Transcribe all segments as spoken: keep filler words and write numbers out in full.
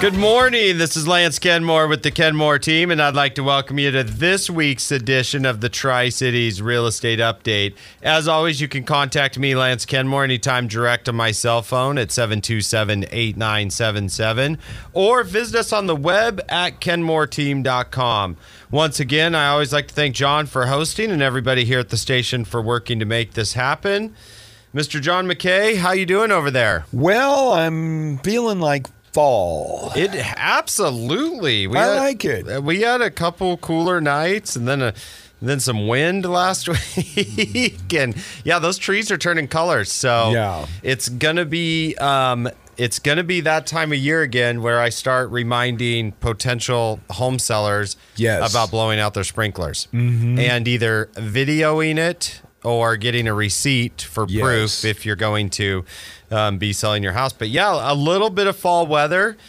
Good morning. This is Lance Kenmore with the Kenmore team, and I'd like to welcome you to this week's edition of the Tri-Cities Real Estate Update. As always, you can contact me, Lance Kenmore, anytime direct on my cell phone at seven two seven, eight nine seven seven, or visit us on the web at kenmore team dot com. Once again, I always like to thank John for hosting and everybody here at the station for working to make this happen. Mister John McKay, how you doing over there? Well, I'm feeling like fall. It absolutely. We I had, like it. We had a couple cooler nights and then a then some wind last week, and yeah, those trees are turning colors. So yeah. it's gonna be um, it's gonna be that time of year again where I start reminding potential home sellers yes. about blowing out their sprinklers mm-hmm. and either videoing it or getting a receipt for yes. proof if you're going to um, be selling your house. But yeah, a little bit of fall weather,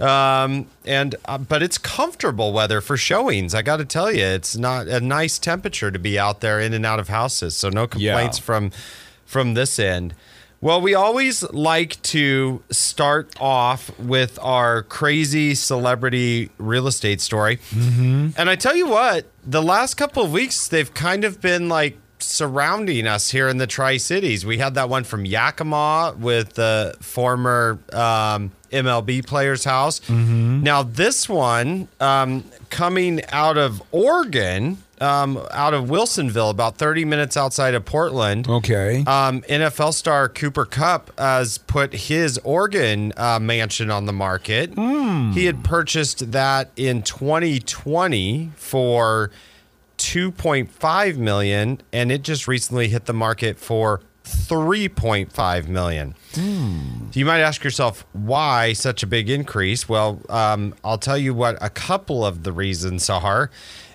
um, and uh, but it's comfortable weather for showings. I got to tell you, it's not a nice temperature to be out there in and out of houses. So no complaints yeah. from from this end. Well, we always like to start off with our crazy celebrity real estate story. Mm-hmm. And I tell you what, the last couple of weeks, they've kind of been like surrounding us here in the Tri-Cities. We had that one from Yakima with the former um, M L B player's house. Mm-hmm. Now, this one um, coming out of Oregon, um, out of Wilsonville, about thirty minutes outside of Portland. Okay. Um, N F L star Cooper Kupp has put his Oregon uh, mansion on the market. Mm. He had purchased that in twenty twenty for two point five million dollars, and it just recently hit the market for three point five million dollars. Mm. You might ask yourself, why such a big increase? Well, um, I'll tell you what a couple of the reasons are.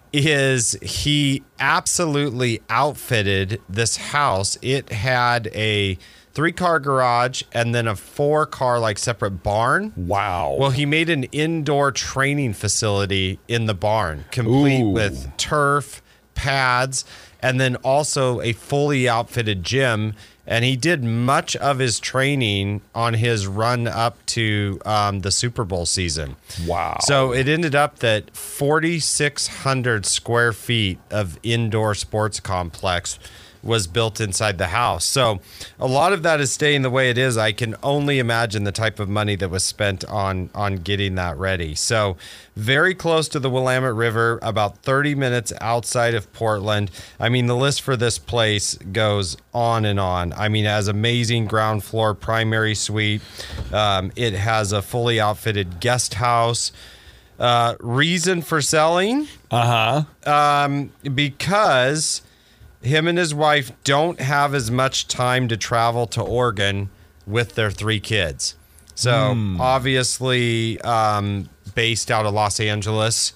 Is he absolutely outfitted this house. It had a three-car garage and then a four-car like separate barn. Wow. Well, he made an indoor training facility in the barn, complete Ooh. with turf, pads, and then also a fully outfitted gym. And he did much of his training on his run up to um, the Super Bowl season. Wow. So it ended up that forty-six hundred square feet of indoor sports complex was built inside the house. So a lot of that is staying the way it is. I can only imagine the type of money that was spent on on getting that ready. So very close to the Willamette River, about thirty minutes outside of Portland. I mean, the list for this place goes on and on. I mean, it has amazing ground floor primary suite. Um, it has a fully outfitted guest house. Uh, reason for selling? Uh-huh. Um, because him and his wife don't have as much time to travel to Oregon with their three kids. So Mm. obviously um, based out of Los Angeles.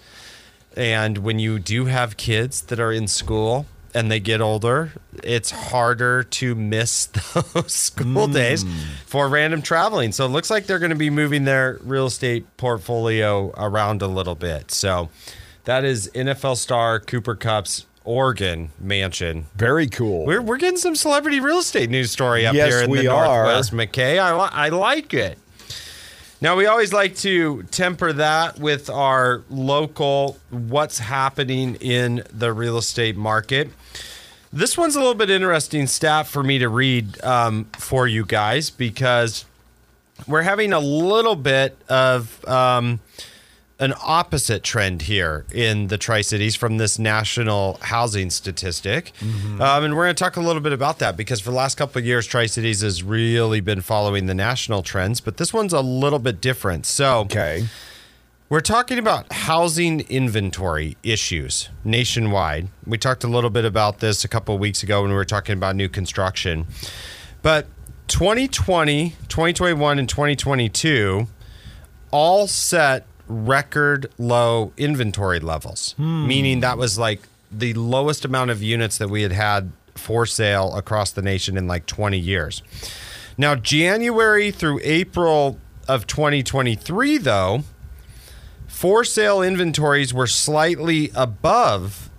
And when you do have kids that are in school and they get older, it's harder to miss those school Mm. days for random traveling. So it looks like they're going to be moving their real estate portfolio around a little bit. So that is N F L star Cooper Kupp's Oregon mansion. Very cool. We're we're getting some celebrity real estate news story up Yes, here in we the are. Northwest, McKay. I, li- I like it. Now, we always like to temper that with our local, what's happening in the real estate market. This one's a little bit interesting stat for me to read um, for you guys, because we're having a little bit of um, an opposite trend here in the Tri-Cities from this national housing statistic. Mm-hmm. Um, and we're going to talk a little bit about that, because for the last couple of years, Tri-Cities has really been following the national trends, but this one's a little bit different. So Okay. we're talking about housing inventory issues nationwide. We talked a little bit about this a couple of weeks ago when we were talking about new construction. But twenty twenty, twenty twenty-one, and twenty twenty-two all set record low inventory levels, hmm. meaning that was like the lowest amount of units that we had had for sale across the nation in like twenty years. Now, January through April of twenty twenty-three, though, for sale inventories were slightly above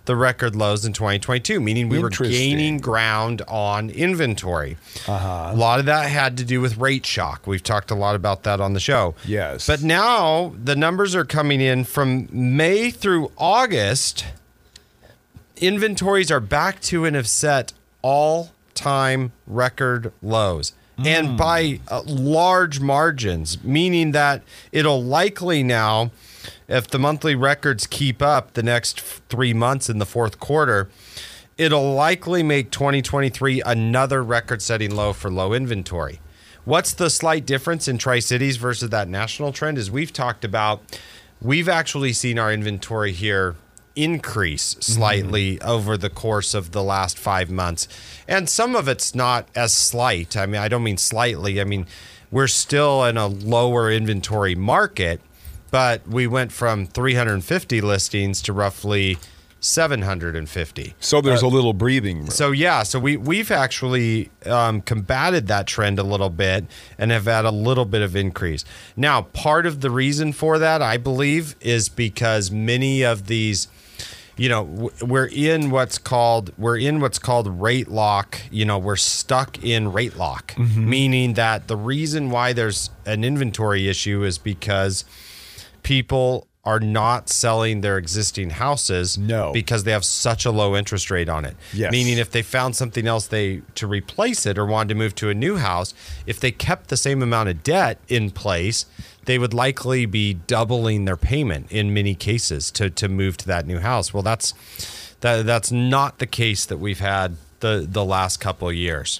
the record lows in twenty twenty-two, meaning we were Interesting. gaining ground on inventory. Uh-huh. A lot of that had to do with rate shock. We've talked a lot about that on the show. Yes. But now the numbers are coming in from May through August. Inventories are back to and have set all-time record lows. Mm. And by uh, large margins, meaning that it'll likely now, if the monthly records keep up the next three months in the fourth quarter, it'll likely make twenty twenty-three another record-setting low for low inventory. What's the slight difference in Tri-Cities versus that national trend is we've talked about, we've actually seen our inventory here increase slightly mm-hmm. over the course of the last five months. And some of it's not as slight. I mean, I don't mean slightly. I mean, we're still in a lower inventory market, but we went from three hundred fifty listings to roughly seven hundred fifty. So there's uh, a little breathing room. So yeah, so we, we've actually um, combated that trend a little bit and have had a little bit of increase. Now, part of the reason for that, I believe, is because many of these, you know, we're in what's called we're in what's called rate lock. You know, we're stuck in rate lock, mm-hmm. meaning that the reason why there's an inventory issue is because people are not selling their existing houses no. because they have such a low interest rate on it. Yes. Meaning if they found something else they to replace it or wanted to move to a new house, if they kept the same amount of debt in place, they would likely be doubling their payment in many cases to, to move to that new house. Well, that's that, that's not the case that we've had the, the last couple of years.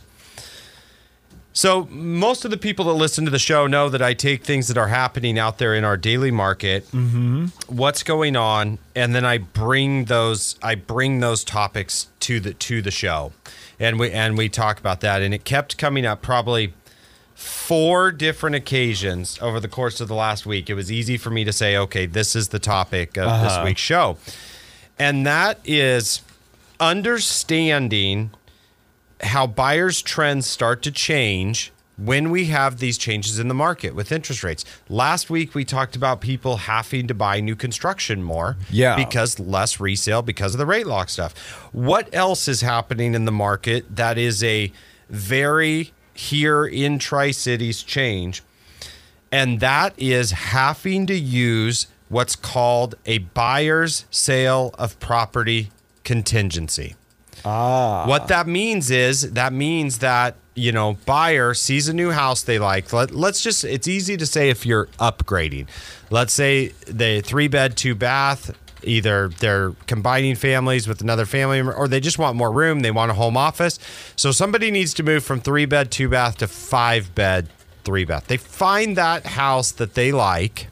So most of the people that listen to the show know that I take things that are happening out there in our daily market, mm-hmm. what's going on, and then I bring those I bring those topics to the to the show, and we and we talk about that. And it kept coming up probably four different occasions over the course of the last week. It was easy for me to say, okay, this is the topic of uh-huh. this week's show, and that is understanding how buyers' trends start to change when we have these changes in the market with interest rates. Last week, we talked about people having to buy new construction more yeah. because less resale because of the rate lock stuff. What else is happening in the market that is a very here in Tri-Cities change? And that is having to use what's called a buyer's sale of property contingency. Ah. What that means is that means that, you know, buyer sees a new house they like. Let, let's just, it's easy to say if you're upgrading. Let's say the three bed, two bath, either they're combining families with another family member, or they just want more room. They want a home office. So somebody needs to move from three bed, two bath to five bed, three bath. They find that house that they like.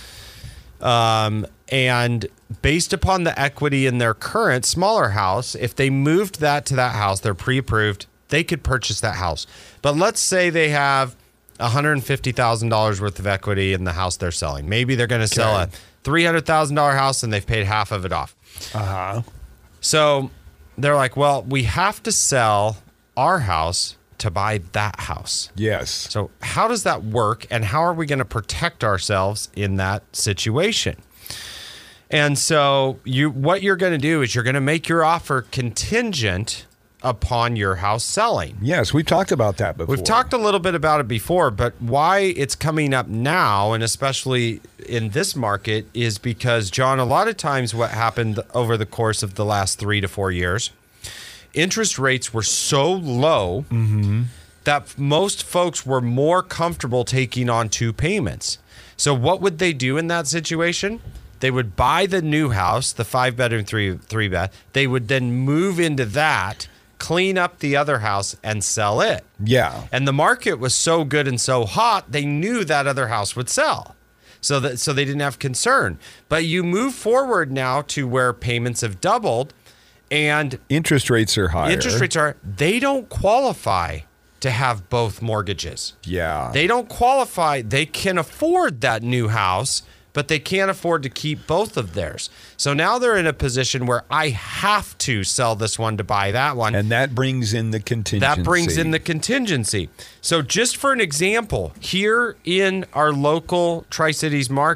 Um, and based upon the equity in their current smaller house, if they moved that to that house, they're pre-approved, they could purchase that house. But let's say they have one hundred fifty thousand dollars worth of equity in the house they're selling. Maybe they're going to sell a three hundred thousand dollars house and they've paid half of it off. Uh-huh. So they're like, well, we have to sell our house to buy that house. Yes. So how does that work, and how are we going to protect ourselves in that situation? And so you, what you're going to do is you're going to make your offer contingent upon your house selling. Yes, we've talked about that before. We've talked a little bit about it before, but why it's coming up now, and especially in this market, is because, John, a lot of times what happened over the course of the last three to four years, interest rates were so low mm-hmm. that most folks were more comfortable taking on two payments. So what would they do in that situation? They would buy the new house, the five bedroom, three three bath. They would then move into that, clean up the other house, and sell it. Yeah. And the market was so good and so hot, they knew that other house would sell. So that so they didn't have concern. But you move forward now to where payments have doubled, and interest rates are higher. Interest rates are, they don't qualify to have both mortgages. Yeah. They don't qualify. They can afford that new house, but they can't afford to keep both of theirs. So now they're in a position where I have to sell this one to buy that one. And that brings in the contingency. That brings in the contingency. So just for an example, here in our local Tri-Cities market,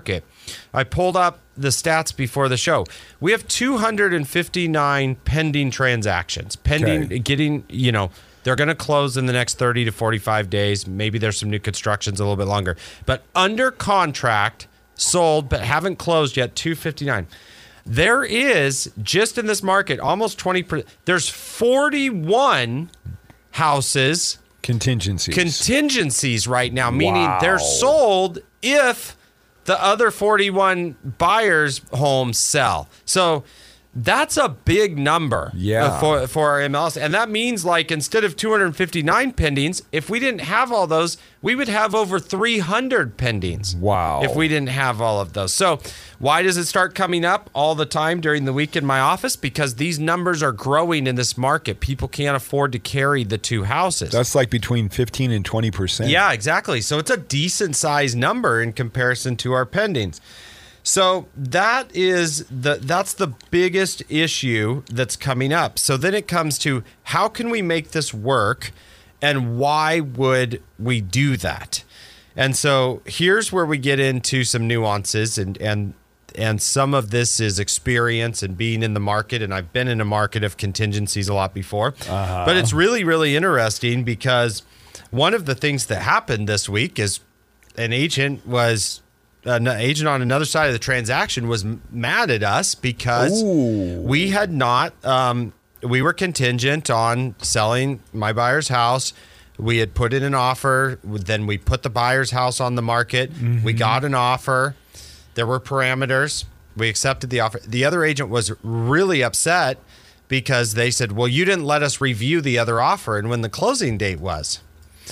I pulled up the stats before the show. We have two hundred fifty-nine pending transactions. Pending, Okay. getting, you know, they're going to close in the next thirty to forty-five days. Maybe there's some new constructions a little bit longer. But under contract, sold, but haven't closed yet, two hundred fifty-nine. There is, just in this market, almost twenty percent. There's forty-one houses, Contingencies. contingencies right now, meaning Wow. they're sold if the other forty-one buyers' homes sell. So that's a big number Yeah. uh, for, for our M L S. And that means, like, instead of two hundred fifty-nine pendings, if we didn't have all those, we would have over three hundred pendings. Wow. If we didn't have all of those. So why does it start coming up all the time during the week in my office? Because these numbers are growing in this market. People can't afford to carry the two houses. That's like between fifteen and twenty percent. Yeah, exactly. So it's a decent sized number in comparison to our pendings. So that is the that's the biggest issue that's coming up. So then it comes to, how can we make this work, and why would we do that? And so here's where we get into some nuances, and and and some of this is experience and being in the market, and I've been in a market of contingencies a lot before. Uh-huh. But it's really, really interesting, because one of the things that happened this week is an agent was an agent on another side of the transaction was mad at us because Ooh. we had not um, we were contingent on selling my buyer's house. We had put in an offer, then we put the buyer's house on the market. Mm-hmm. We got an offer. There were parameters. We accepted the offer. The other agent was really upset because they said, well, you didn't let us review the other offer and when the closing date was.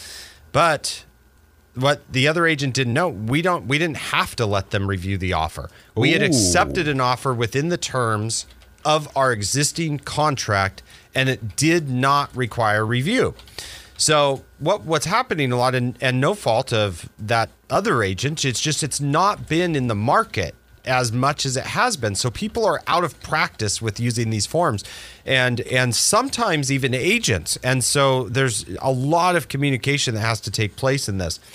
But what the other agent didn't know, we don't we didn't have to let them review the offer. We had Ooh. accepted an offer within the terms of our existing contract, and it did not require review. So what what's happening a lot, and, and no fault of that other agent, it's just it's not been in the market as much as it has been. So people are out of practice with using these forms, and and sometimes even agents. And so there's a lot of communication that has to take place in this.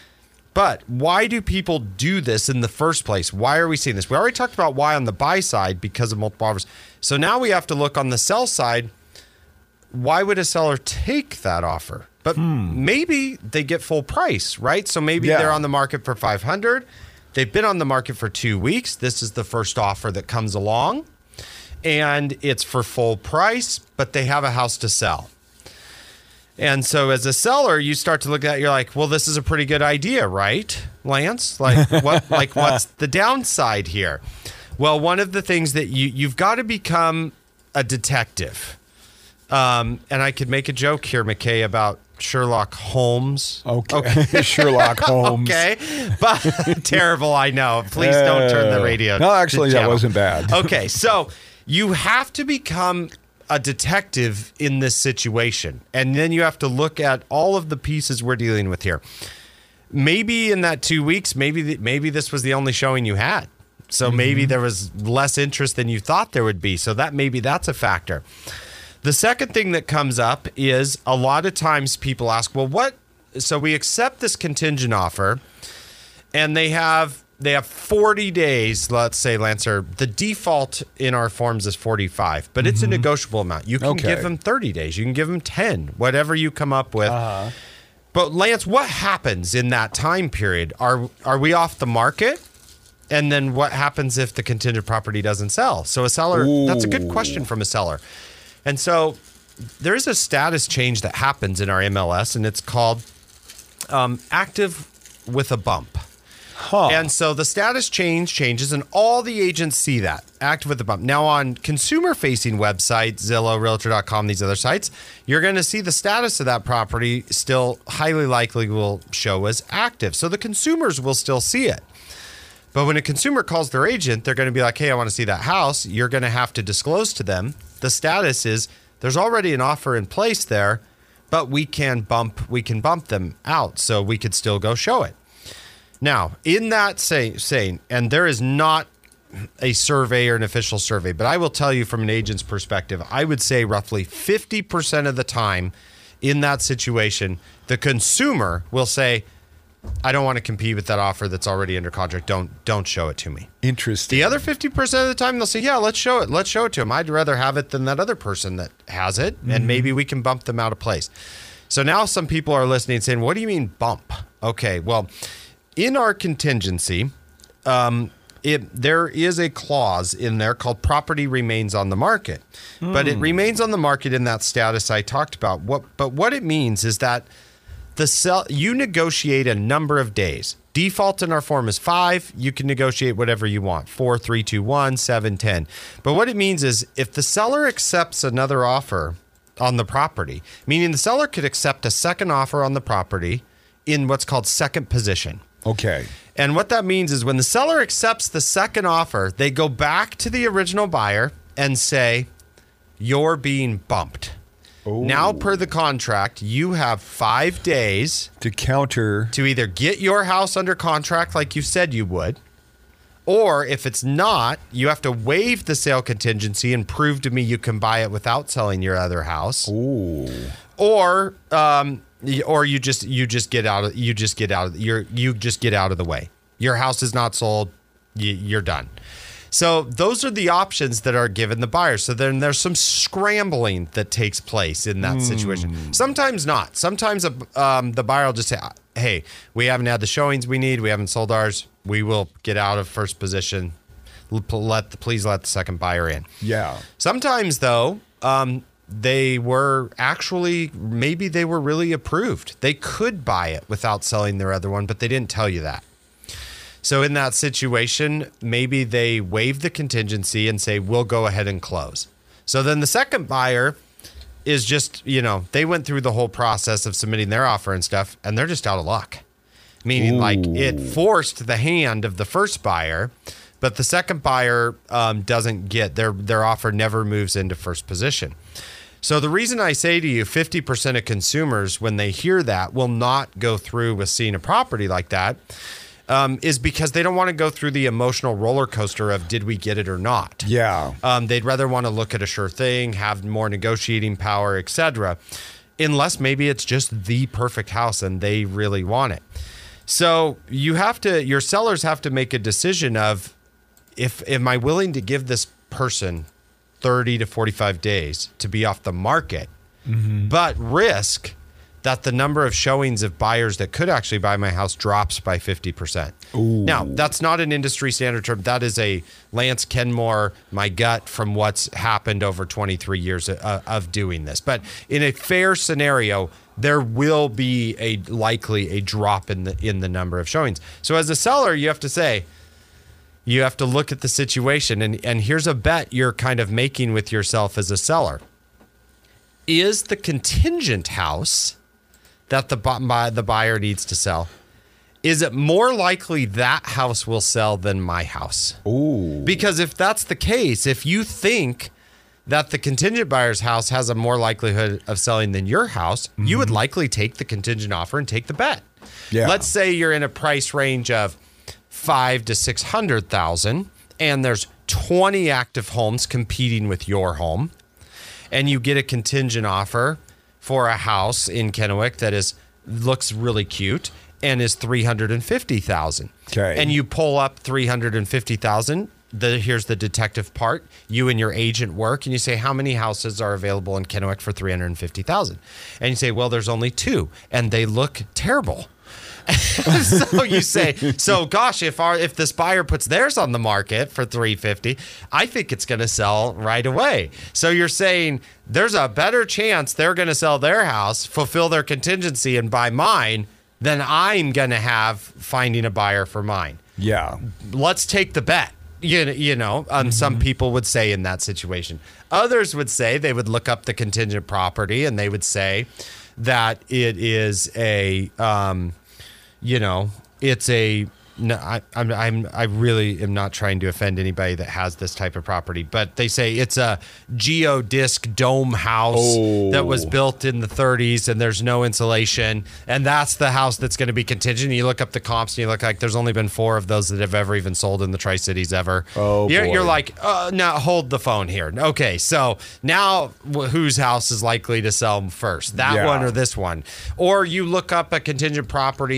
But why do people do this in the first place? Why are we seeing this? We already talked about why on the buy side, because of multiple offers. So now we have to look on the sell side. Why would a seller take that offer? But hmm. maybe they get full price, right? So maybe Yeah. they're on the market for five hundred dollars. They've been on the market for two weeks. This is the first offer that comes along, and it's for full price, but they have a house to sell. And so as a seller, you start to look at it, you're like, well, this is a pretty good idea, right, Lance? Like, what? Like, what's the downside here? Well, one of the things that you, you've got to become a detective. Um, and I could make a joke here, McKay, about Sherlock Holmes. Okay. okay. Sherlock Holmes. Okay. But terrible, I know. Please don't turn the radio. No, actually, that channel. wasn't bad. Okay. So you have to become a detective in this situation. And then you have to look at all of the pieces we're dealing with here. Maybe in that two weeks, maybe the, maybe this was the only showing you had. So mm-hmm. maybe there was less interest than you thought there would be. So that maybe that's a factor. The second thing that comes up is a lot of times people ask, well, what? So we accept this contingent offer, and they have they have forty days, let's say, Lancer. The default in our forms is forty-five, but mm-hmm. it's a negotiable amount. You can okay. give them thirty days. You can give them ten, whatever you come up with. Uh-huh. But Lance, what happens in that time period? Are are we off the market? And then what happens if the contingent property doesn't sell? So a seller, Ooh. That's a good question from a seller. And so there is a status change that happens in our M L S, and it's called um, active with a bump. Huh. And so the status change changes, and all the agents see that, active with a bump. Now on consumer-facing websites, Zillow, Realtor dot com, these other sites, you're going to see the status of that property still highly likely will show as active. So the consumers will still see it. But when a consumer calls their agent, they're going to be like, hey, I want to see that house. You're going to have to disclose to them. The status is there's already an offer in place there, but we can bump we can bump them out, so we could still go show it. Now, in that say, saying, and there is not a survey or an official survey, but I will tell you from an agent's perspective, I would say roughly fifty percent of the time in that situation, the consumer will say, I don't want to compete with that offer that's already under contract. Don't don't show it to me. Interesting. The other fifty percent of the time they'll say, yeah, let's show it. Let's show it to them. I'd rather have it than that other person that has it. Mm-hmm. And maybe we can bump them out of place. So now some people are listening and saying, what do you mean bump? Okay, well, in our contingency, um, it, there is a clause in there called property remains on the market. Mm. But it remains on the market in that status I talked about. What, but what it means is that the sell, you negotiate a number of days. Default in our form is five. You can negotiate whatever you want. Four, three, two, one, seven, ten. But what it means is if the seller accepts another offer on the property, meaning the seller could accept a second offer on the property in what's called second position. Okay. And what that means is when the seller accepts the second offer, they go back to the original buyer and say, you're being bumped. Ooh. Now, per the contract, you have five days to counter to either get your house under contract like you said you would, or if it's not, you have to waive the sale contingency and prove to me you can buy it without selling your other house. Ooh. Or um, or you just you just get out of you just get out of you're you just get out of the way. Your house is not sold. You, you're done. So those are the options that are given the buyer. So then there's some scrambling that takes place in that mm. situation. Sometimes not. Sometimes um, the buyer will just say, hey, we haven't had the showings we need. We haven't sold ours. We will get out of first position. Let the, please let the second buyer in. Yeah. Sometimes, though, um, they were actually, maybe they were really approved. They could buy it without selling their other one, but they didn't tell you that. So in that situation, maybe they waive the contingency and say, we'll go ahead and close. So then the second buyer is just, you know, they went through the whole process of submitting their offer and stuff, and they're just out of luck. Meaning Ooh. like it forced the hand of the first buyer, but the second buyer um, doesn't get, their their offer never moves into first position. So the reason I say to you, fifty percent of consumers, when they hear that, will not go through with seeing a property like that, Um, is because they don't want to go through the emotional roller coaster of did we get it or not. Yeah. Um, they'd rather want to look at a sure thing, have more negotiating power, et cetera, unless maybe it's just the perfect house and they really want it. So you have to, your sellers have to make a decision of if am I willing to give this person thirty to forty-five days to be off the market, mm-hmm. but risk that the number of showings of buyers that could actually buy my house drops by fifty percent. Ooh. Now, that's not an industry standard term. That is a Lance Kenmore, my gut from what's happened over twenty-three years of, of doing this. But in a fair scenario, there will be a likely a drop in the in the number of showings. So as a seller, you have to say, you have to look at the situation. And, and here's a bet you're kind of making with yourself as a seller. Is the contingent house that the the buyer needs to sell, is it more likely that house will sell than my house? Ooh. Because if that's the case, if you think that the contingent buyer's house has a more likelihood of selling than your house, mm-hmm. you would likely take the contingent offer and take the bet. Yeah. Let's say you're in a price range of five to six hundred thousand, and there's twenty active homes competing with your home, and you get a contingent offer for a house in Kennewick that is looks really cute and is three hundred fifty thousand. Okay. And you pull up three hundred fifty thousand. The here's the detective part. You and your agent work and you say, how many houses are available in Kennewick for three hundred fifty thousand? And you say, well, there's only two and they look terrible. So you say, so gosh, if our if this buyer puts theirs on the market for three hundred fifty thousand, I think it's going to sell right away. So you're saying there's a better chance they're going to sell their house, fulfill their contingency, and buy mine than I'm going to have finding a buyer for mine. Yeah. Let's take the bet. You, you know, um, mm-hmm. some people would say in that situation. Others would say they would look up the contingent property and they would say that it is a... Um, You know, it's a. No, I, I'm. I'm. I really am not trying to offend anybody that has this type of property, but they say it's a geodisc dome house oh. that was built in the thirties, and there's no insulation, and that's the house that's going to be contingent. And you look up the comps, and you look like there's only been four of those that have ever even sold in the Tri-Cities ever. Oh, you're, boy. you're like, uh, now hold the phone here. Okay, so now whose house is likely to sell first, that yeah. one or this one? Or you look up a contingent property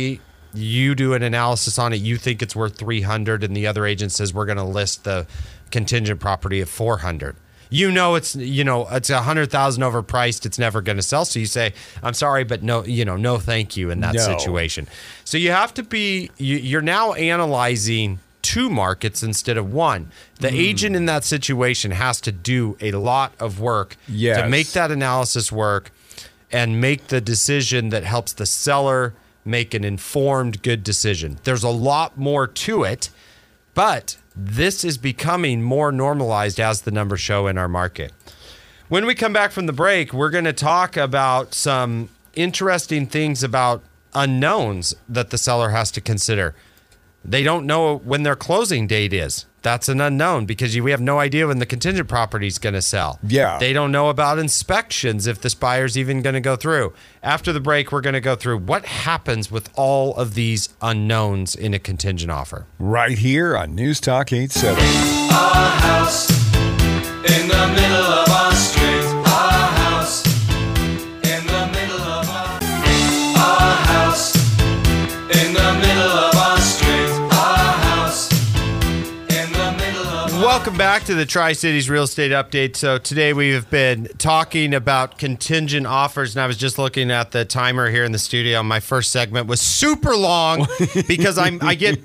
You do an analysis on it. You think it's worth three hundred, and the other agent says we're going to list the contingent property at four hundred. You know it's you know it's a hundred thousand overpriced. It's never going to sell. So you say, "I'm sorry, but no, you know, no, thank you." In that No. situation, so you have to be. You, you're now analyzing two markets instead of one. The Mm. agent in that situation has to do a lot of work Yes. to make that analysis work and make the decision that helps the seller make an informed, good decision. There's a lot more to it, but this is becoming more normalized as the numbers show in our market. When we come back from the break, we're going to talk about some interesting things about unknowns that the seller has to consider. They don't know when their closing date is. That's an unknown because you, we have no idea when the contingent property is going to sell. Yeah. They don't know about inspections if this buyer's even going to go through. After the break, we're going to go through what happens with all of these unknowns in a contingent offer. Right here on News Talk eight seventy. Our house in the middle of our street. Our house in the middle of our Our house in the middle of our street. Our house in the middle of our Welcome back to the Tri-Cities Real Estate Update. So today we have been talking about contingent offers, and I was just looking at the timer here in the studio. My first segment was super long because I'm I get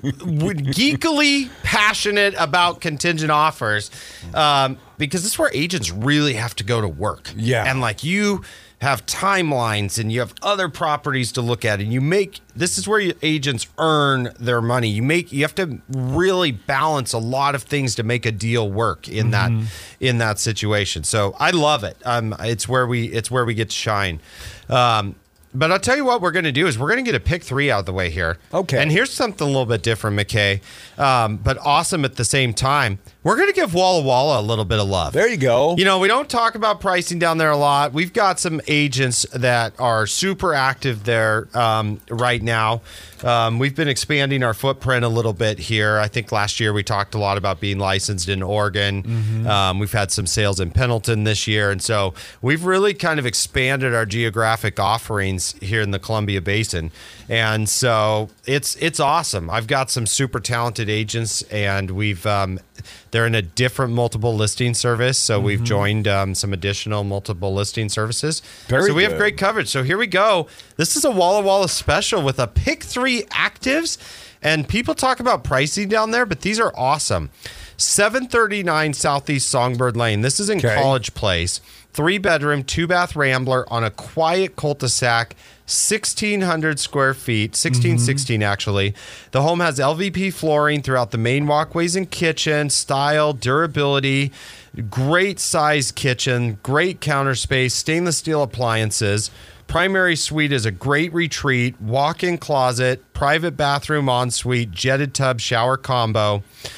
geekily passionate about contingent offers um, because this is where agents really have to go to work. Yeah. And like you have timelines and you have other properties to look at, and you make this is where you, agents earn their money. You make you have to really balance a lot of things to make a deal work in that in that situation. So I love it. Um, it's where we it's where we get to shine. Um, but I'll tell you what we're going to do is we're going to get a pick three out of the way here. Okay. And here's something a little bit different, McKay, um, but awesome at the same time. We're going to give Walla Walla a little bit of love. There you go. You know, we don't talk about pricing down there a lot. We've got some agents that are super active there um, right now. Um, we've been expanding our footprint a little bit here. I think last year we talked a lot about being licensed in Oregon. Mm-hmm. Um, we've had some sales in Pendleton this year. And so we've really kind of expanded our geographic offerings here in the Columbia Basin. And so it's it's awesome. I've got some super talented agents, and we've um, they're in a different multiple listing service. So we've joined um, some additional multiple listing services. Very so we have good. great coverage. So here we go. This is a Walla Walla special with a pick three actives. And people talk about pricing down there, but these are awesome. seven thirty-nine Southeast Songbird Lane. This is in Okay. College Place. Three bedroom, two bath rambler on a quiet cul-de-sac, sixteen hundred square feet, sixteen sixteen actually. The home has L V P flooring throughout the main walkways and kitchen, style, durability, great size kitchen, great counter space, stainless steel appliances. Primary suite is a great retreat, walk-in closet, private bathroom ensuite, jetted tub shower combo,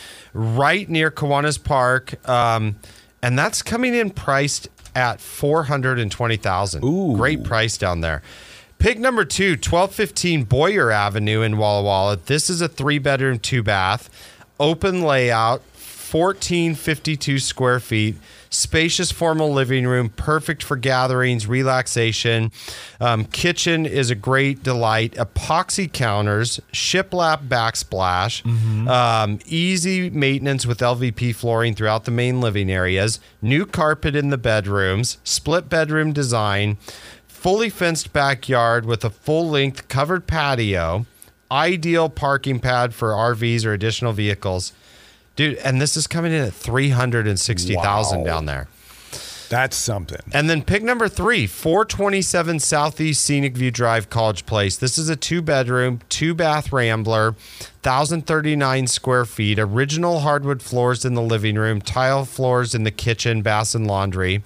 right near Kiwanis Park. Um, and that's coming in priced at four hundred twenty thousand dollars. Ooh. Great price down there. Pick number two, twelve fifteen Boyer Avenue in Walla Walla. This is a three-bedroom, two-bath, open layout, fourteen fifty-two square feet, spacious formal living room, perfect for gatherings, relaxation. Um, kitchen is a great delight. Epoxy counters, shiplap backsplash, um, easy maintenance with L V P flooring throughout the main living areas, new carpet in the bedrooms, split bedroom design, fully fenced backyard with a full-length covered patio, ideal parking pad for R Vs or additional vehicles. Dude, and this is coming in at three hundred sixty thousand dollars Wow. down there. That's something. And then pick number three, four twenty-seven Southeast Scenic View Drive, College Place. This is a two-bedroom, two-bath rambler, one thousand thirty-nine square feet, original hardwood floors in the living room, tile floors in the kitchen, bath and laundry.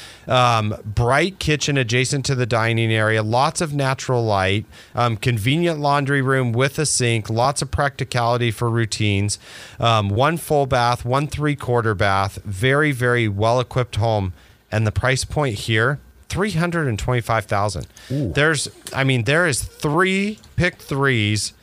Um, bright kitchen adjacent to the dining area, lots of natural light, um, convenient laundry room with a sink, lots of practicality for routines, um, one full bath, one three-quarter bath, very, very well-equipped home. And the price point here, three hundred twenty-five thousand dollars. There's, I mean, there is three pick threes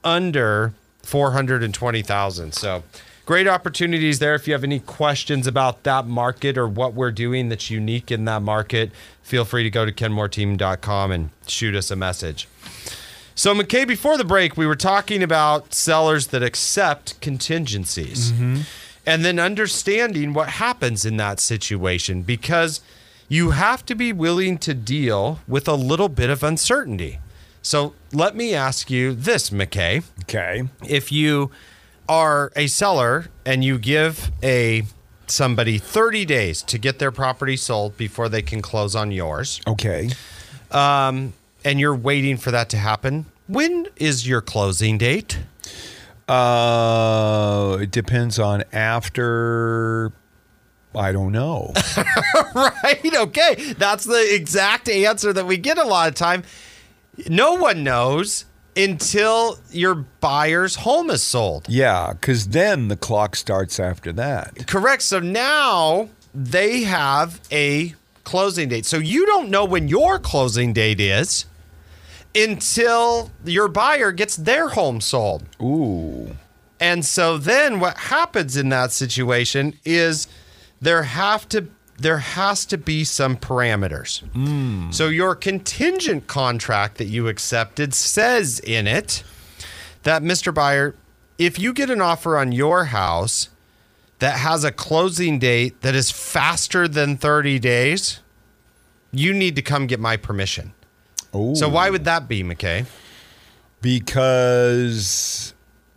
under four hundred twenty thousand dollars. So great opportunities there. If you have any questions about that market or what we're doing that's unique in that market, feel free to go to ken moore team dot com and shoot us a message. So, McKay, before the break, we were talking about sellers that accept contingencies and then understanding what happens in that situation, because you have to be willing to deal with a little bit of uncertainty. So let me ask you this, McKay. Okay. If you are a seller and you give a somebody thirty days to get their property sold before they can close on yours, Okay. um, and you're waiting for that to happen, when is your closing date? Uh, it depends on after. I don't know. Right? Okay. That's the exact answer that we get a lot of time. No one knows until your buyer's home is sold. Yeah, because then the clock starts after that. Correct. So now they have a closing date. So you don't know when your closing date is until your buyer gets their home sold. Ooh. And so then what happens in that situation is there have to there has to be some parameters. Mm. So your contingent contract that you accepted says in it that, Mister Buyer, if you get an offer on your house that has a closing date that is faster than thirty days, you need to come get my permission. Ooh. So why would that be, McKay? Because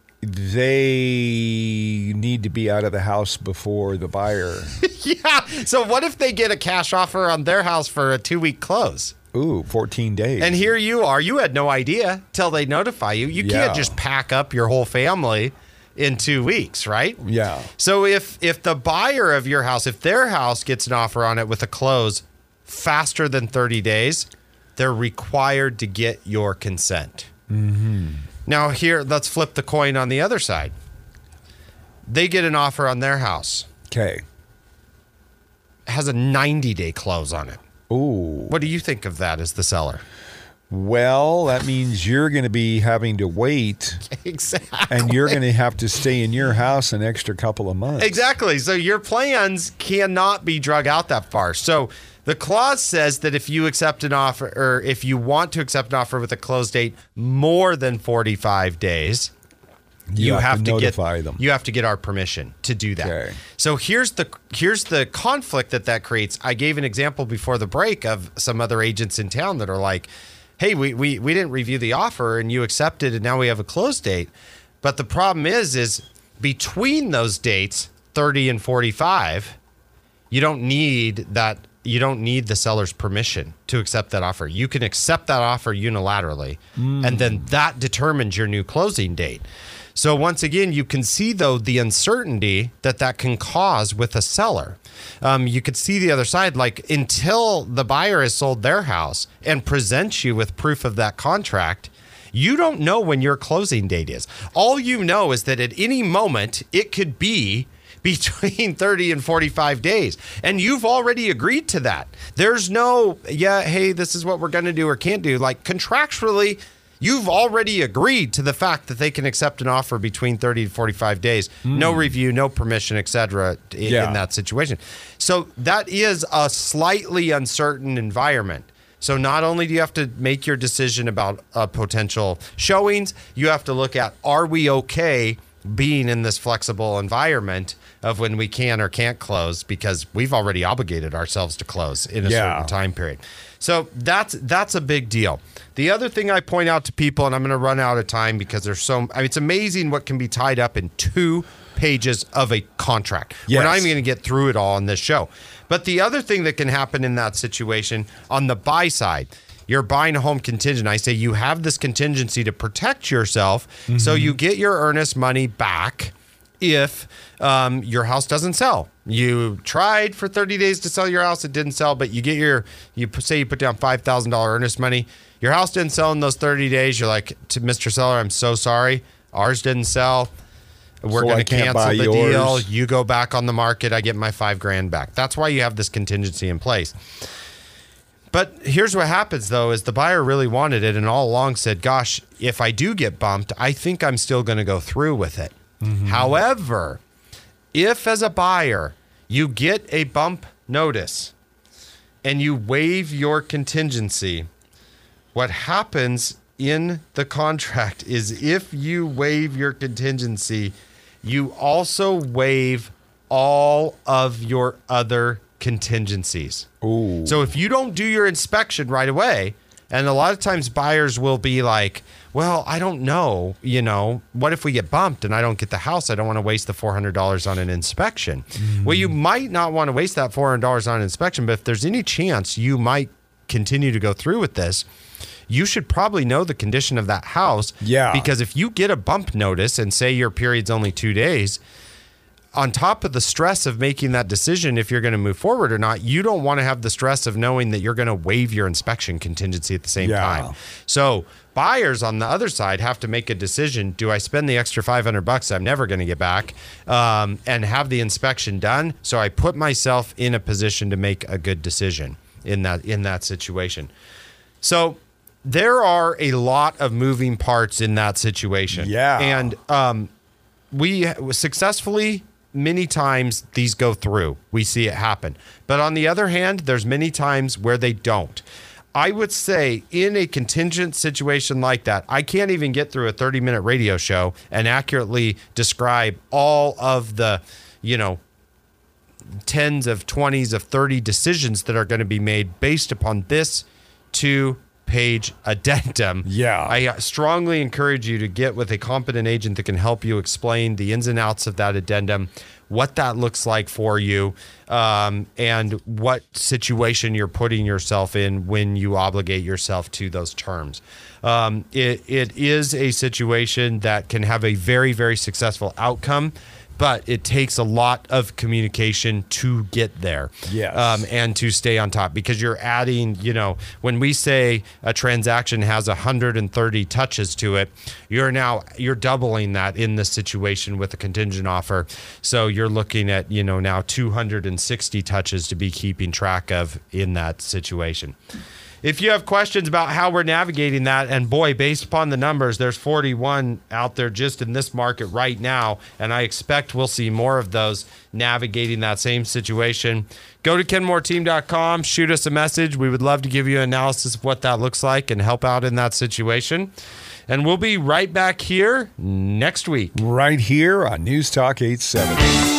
they need to be out of the house before the buyer. Yeah. So what if they get a cash offer on their house for a two-week close? Ooh, fourteen days. And here you are. You had no idea till they notify you. You Yeah. can't just pack up your whole family in two weeks, right? Yeah. So if if the buyer of your house, if their house gets an offer on it with a close faster than thirty days, they're required to get your consent. Mm-hmm. Now here, let's flip the coin on the other side. They get an offer on their house. Okay. It has a ninety-day close on it. Ooh. What do you think of that as the seller? Well, that means you're going to be having to wait, Exactly. and you're going to have to stay in your house an extra couple of months. Exactly. So your plans cannot be drug out that far. So the clause says that if you accept an offer, or if you want to accept an offer with a close date more than forty-five days, You, have, to, notify get, them. You have to get our permission to do that. Okay. So here's the here's the conflict that that creates. I gave an example before the break of some other agents in town that are like, hey, we, we, we didn't review the offer and you accepted and now we have a close date. But the problem is, is between those dates, thirty and forty-five, you don't need that. You don't need the seller's permission to accept that offer. You can accept that offer unilaterally, Mm. and then that determines your new closing date. So once again, you can see, though, the uncertainty that that can cause with a seller. Um, you could see the other side, like until the buyer has sold their house and presents you with proof of that contract, you don't know when your closing date is. All you know is that at any moment, it could be between thirty and forty-five days. And you've already agreed to that. There's no, yeah, hey, this is what we're going to do or can't do. Like contractually, you've already agreed to the fact that they can accept an offer between thirty to forty-five days. No review, no permission, et cetera in, Yeah. in that situation. So that is a slightly uncertain environment. So not only do you have to make your decision about uh, potential showings, you have to look at, are we okay being in this flexible environment of when we can or can't close, because we've already obligated ourselves to close in a Yeah. certain time period. So that's that's a big deal. The other thing I point out to people, and I'm going to run out of time because there's so, I mean, it's amazing what can be tied up in two pages of a contract. We're not Yes. even going to get through it all on this show. But the other thing that can happen in that situation on the buy side, you're buying a home contingent. I say you have this contingency to protect yourself, so you get your earnest money back if um, your house doesn't sell. You tried for thirty days to sell your house, it didn't sell, but you get your, you p- say you put down five thousand dollars earnest money. Your house didn't sell in those thirty days. You're like, to Mister Seller, I'm so sorry. Ours didn't sell. We're So going I to can't cancel buy the yours. deal. You go back on the market. I get my five grand back. That's why you have this contingency in place. But here's what happens, though, is the buyer really wanted it and all along said, gosh, if I do get bumped, I think I'm still going to go through with it. However, if as a buyer you get a bump notice and you waive your contingency, what happens in the contract is if you waive your contingency, you also waive all of your other contingencies. Ooh. So if you don't do your inspection right away, and a lot of times buyers will be like, well, I don't know, you know, what if we get bumped and I don't get the house? I don't want to waste the four hundred dollars on an inspection. Mm. Well, you might not want to waste that four hundred dollars on an inspection, but if there's any chance you might continue to go through with this, you should probably know the condition of that house. Yeah. Because if you get a bump notice and say your period's only two days, on top of the stress of making that decision if you're going to move forward or not, you don't want to have the stress of knowing that you're going to waive your inspection contingency at the same Yeah. time. So buyers on the other side have to make a decision. Do I spend the extra five hundred bucks I'm never going to get back um, and have the inspection done? So I put myself in a position to make a good decision in that in that situation. So there are a lot of moving parts in that situation. Yeah. And um, we successfully, many times these go through. We see it happen. But on the other hand, there's many times where they don't. I would say in a contingent situation like that, I can't even get through a thirty minute radio show and accurately describe all of the, you know, tens of twenties of thirty decisions that are going to be made based upon this two page addendum. Yeah. I strongly encourage you to get with a competent agent that can help you explain the ins and outs of that addendum, what that looks like for you, um, and what situation you're putting yourself in when you obligate yourself to those terms. Um, it, it is a situation that can have a very, very successful outcome, but it takes a lot of communication to get there. Yes. Um, and to stay on top, because you're adding, you know, when we say a transaction has one hundred thirty touches to it, you're now, you're doubling that in this situation with a contingent offer. So you're looking at, you know, now two hundred sixty touches to be keeping track of in that situation. If you have questions about how we're navigating that, and boy, based upon the numbers, there's forty-one out there just in this market right now, and I expect we'll see more of those navigating that same situation. Go to ken moore team dot com, shoot us a message. We would love to give you an analysis of what that looks like and help out in that situation. And we'll be right back here next week. Right here on News Talk eight seventy.